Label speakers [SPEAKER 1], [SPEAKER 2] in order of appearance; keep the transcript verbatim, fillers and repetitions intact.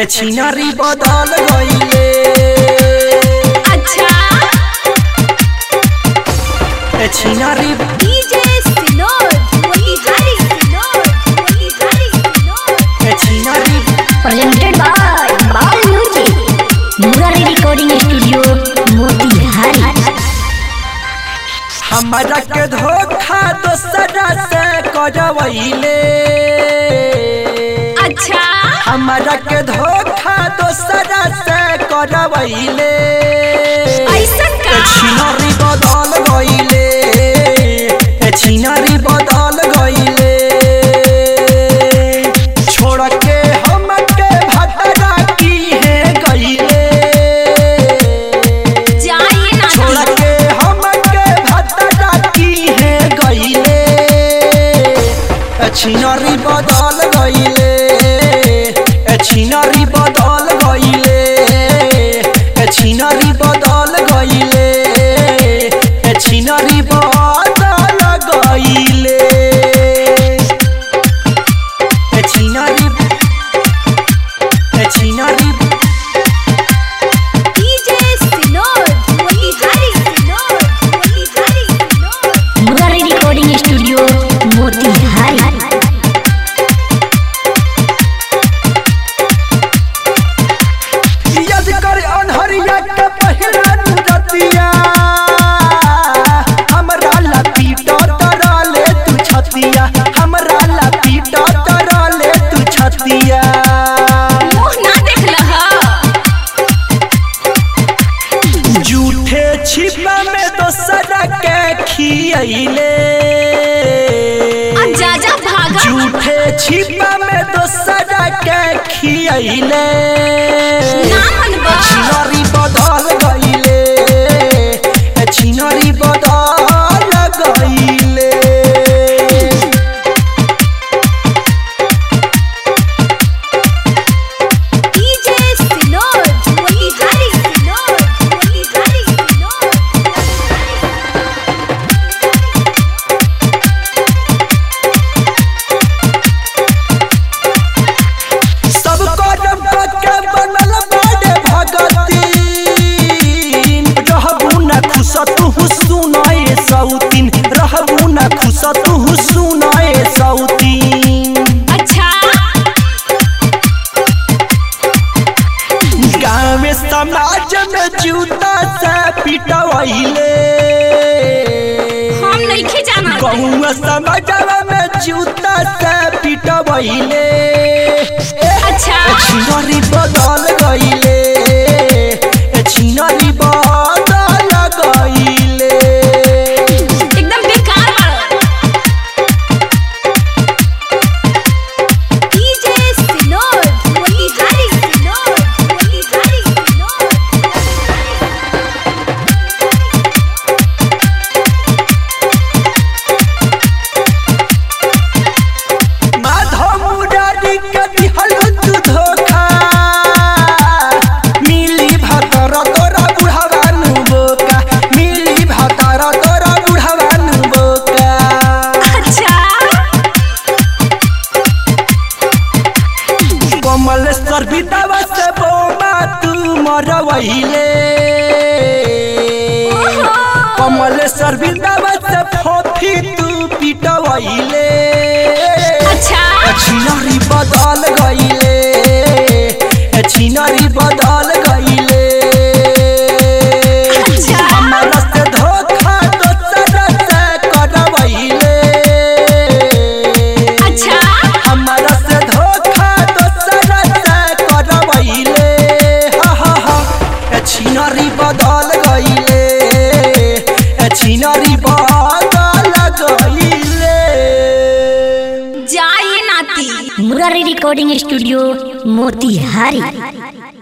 [SPEAKER 1] छिनारी बदल गईले।
[SPEAKER 2] अच्छा
[SPEAKER 1] छिनारी
[SPEAKER 2] डीजे सिनोर मोतिहारी सिनोर मोतिहारी सिनोर
[SPEAKER 1] छिनारी
[SPEAKER 3] presented by Bal Music, Murari Recording Studio, Motihari।
[SPEAKER 1] हमारा के धोखा दोसरा से करवैले।
[SPEAKER 2] अच्छा
[SPEAKER 1] हमारा के धोखा दोसरा से करवैले।
[SPEAKER 2] ऐसन का
[SPEAKER 1] छिनारी बदल गईले। छिनारी बदल गईले। छोड़ के हमके भटरा की है गईले।
[SPEAKER 2] जाइए ना
[SPEAKER 1] छोड़ के हमके भटरा की है गईले। छिनारी बदल गईले। छिनारी बदल गईले। छिनारी बदल गईले। छिनारी बदल गईले। छिनारी छिनारी
[SPEAKER 2] डीजे सिनोर मोतिहारी सिनोर मोतिहारी सिनोर
[SPEAKER 3] Murari Recording Studio, Motihari।
[SPEAKER 1] यद कर अनहरिया के पहिला रतिया। हमरा ला पीटो तरले तू छतिया। हमरा ला पीटो तरले तू छतिया।
[SPEAKER 2] मुंह ना देख लहा
[SPEAKER 1] झूठे छिपा में दोसरा के खियैले।
[SPEAKER 2] जा जा भागा
[SPEAKER 1] झूठे छिपा में दोसरा के खियैले।
[SPEAKER 2] ना मनबा
[SPEAKER 1] छिनारी बदल गईले। छिनारी बदल गईले।
[SPEAKER 2] डीजे सिनोर मोतिहारी सिनोर मोतिहारी सिनोर
[SPEAKER 1] सब करम के बनल बड़े भगतीन। रहबू न खुश तू सुनाए सौतीन। रहबू न खुश तू सुनाए सौतीन।
[SPEAKER 2] अच्छा
[SPEAKER 1] गाँव समाज में जूता से पिटवैले।
[SPEAKER 2] हम नहीं खे जाना
[SPEAKER 1] गाँव समाज में जूता से पिटवैले।
[SPEAKER 2] अच्छा
[SPEAKER 1] छिनारी बदल गईले। छिनारी बदल गईले।
[SPEAKER 2] एकदम बेकार वाला डीजे सिनोर मोतिहारी सिनोर मोतिहारी सिनोर
[SPEAKER 1] माधव मुरारी के दिहल तू धोखा। मिली भतर तोरा बुढ़ावानु बोका। मिली भतर तोरा बुढ़ावानु बोका।
[SPEAKER 2] अच्छा
[SPEAKER 1] कमलेश्वर बितावा से बोमा तू मरवैले। कमलेश्वर बितावा से फोफी तू पिटवैले।
[SPEAKER 2] अच्छा
[SPEAKER 1] छिनारी बदल गईले। छिनारी बदल गईले।
[SPEAKER 2] अच्छा
[SPEAKER 1] हमरा से धोखा दोसरा से करवैले।
[SPEAKER 2] अच्छा
[SPEAKER 1] हमरा से धोखा दोसरा से करवैले। हा हा हा छिनारी बदल गईले। छिनारी बदल गईले।
[SPEAKER 2] जाइए नाती
[SPEAKER 3] Murari Recording Studio, Motihari।